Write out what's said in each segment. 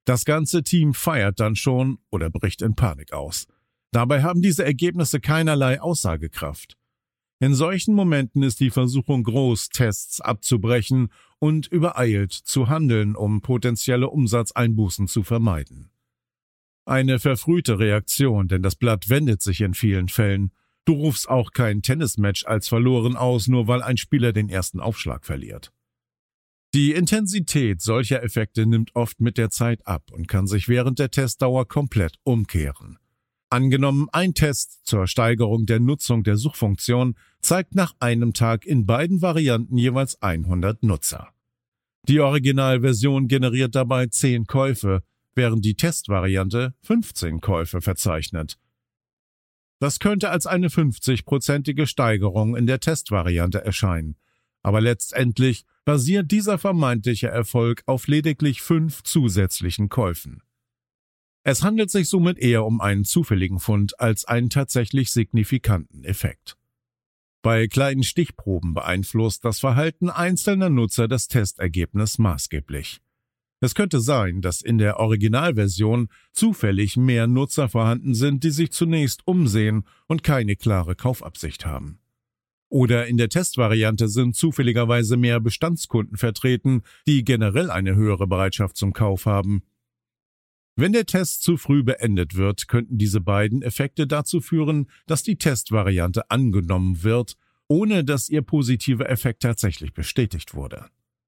Das ganze Team feiert dann schon oder bricht in Panik aus. Dabei haben diese Ergebnisse keinerlei Aussagekraft. In solchen Momenten ist die Versuchung groß, Tests abzubrechen und übereilt zu handeln, um potenzielle Umsatzeinbußen zu vermeiden. Eine verfrühte Reaktion, denn das Blatt wendet sich in vielen Fällen. Du rufst auch kein Tennismatch als verloren aus, nur weil ein Spieler den ersten Aufschlag verliert. Die Intensität solcher Effekte nimmt oft mit der Zeit ab und kann sich während der Testdauer komplett umkehren. Angenommen, ein Test zur Steigerung der Nutzung der Suchfunktion zeigt nach einem Tag in beiden Varianten jeweils 100 Nutzer. Die Originalversion generiert dabei 10 Käufe, während die Testvariante 15 Käufe verzeichnet. Das könnte als eine 50-prozentige Steigerung in der Testvariante erscheinen, aber letztendlich basiert dieser vermeintliche Erfolg auf lediglich 5 zusätzlichen Käufen. Es handelt sich somit eher um einen zufälligen Fund als einen tatsächlich signifikanten Effekt. Bei kleinen Stichproben beeinflusst das Verhalten einzelner Nutzer das Testergebnis maßgeblich. Es könnte sein, dass in der Originalversion zufällig mehr Nutzer vorhanden sind, die sich zunächst umsehen und keine klare Kaufabsicht haben. Oder in der Testvariante sind zufälligerweise mehr Bestandskunden vertreten, die generell eine höhere Bereitschaft zum Kauf haben. Wenn der Test zu früh beendet wird, könnten diese beiden Effekte dazu führen, dass die Testvariante angenommen wird, ohne dass ihr positiver Effekt tatsächlich bestätigt wurde.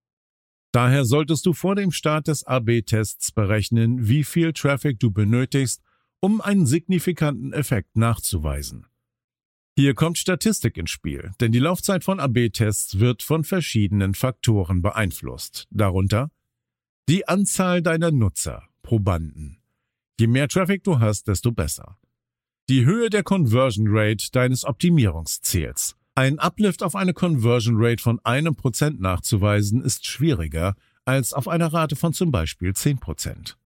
Daher solltest du vor dem Start des AB-Tests berechnen, wie viel Traffic du benötigst, um einen signifikanten Effekt nachzuweisen. Hier kommt Statistik ins Spiel, denn die Laufzeit von AB-Tests wird von verschiedenen Faktoren beeinflusst, darunter die Anzahl deiner Nutzer, Probanden. Je mehr Traffic du hast, desto besser. Die Höhe der Conversion Rate deines Optimierungsziels. Ein Uplift auf eine Conversion Rate von 1% nachzuweisen ist schwieriger als auf eine Rate von zum Beispiel 10%.